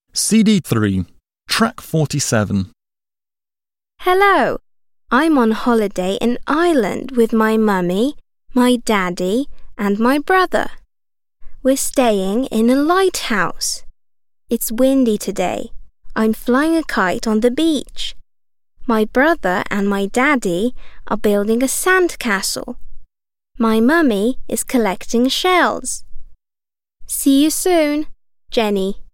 CD3, track 47. Hello, I'm on holiday in Ireland with my mummy, my daddy, and my brother. We're staying in a lighthouse. It's windy today. I'm flying a kite on the beach. My brother and my daddy are building a sandcastle. My mummy is collecting shells. See you soon, Jenny.